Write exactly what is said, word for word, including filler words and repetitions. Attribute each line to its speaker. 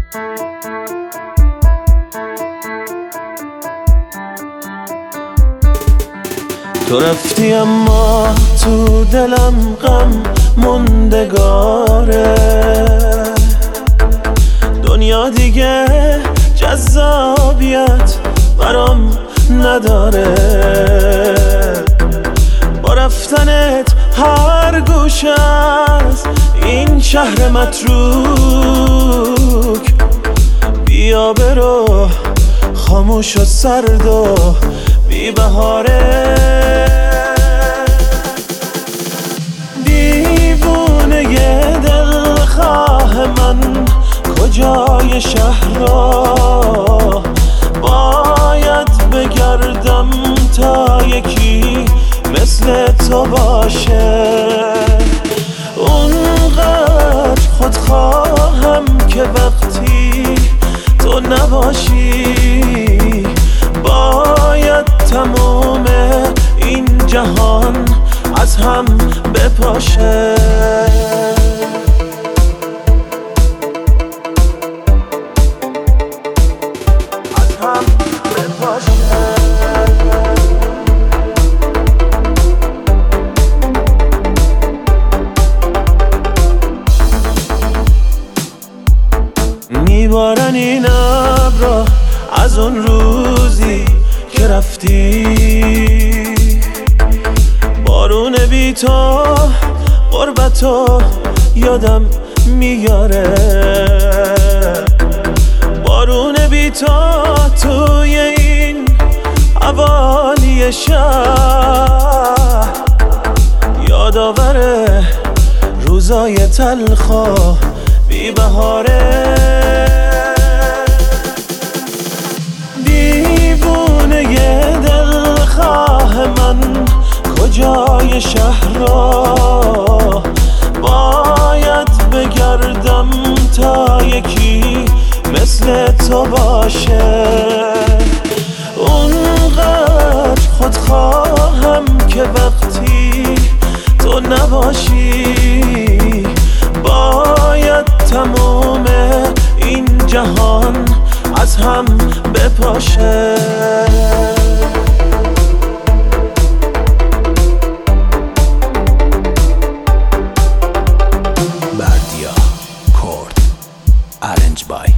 Speaker 1: تو رفتی اما تو دلم غم موندگاره، دنیا دیگه جذابیت برام نداره. با رفتنت هر گوشه از این شهر متروک بیا برو، خاموش و سرد و بی بهاره. دیوونه دلخواه من کجای شهر را باید بگردم تا یکی مثل تو باشه. اونقدر خودخواهم که وقتی تو نباشی باید تموم این جهان از هم بپاشه. از هم بپاشه. میبارن این ابرا از اون روزی که رفتی، بارون بی تو غربتو یادم میاره. بارون بی تو توی این حوالی شهر یادآور روزای تلخ و بی بهاره. کجای شهر را باید بگردم تا یکی مثل تو باشه. اونقدر خودخواهم که وقتی تو نباشی باید تموم این جهان از هم بپاشه.
Speaker 2: Arranged by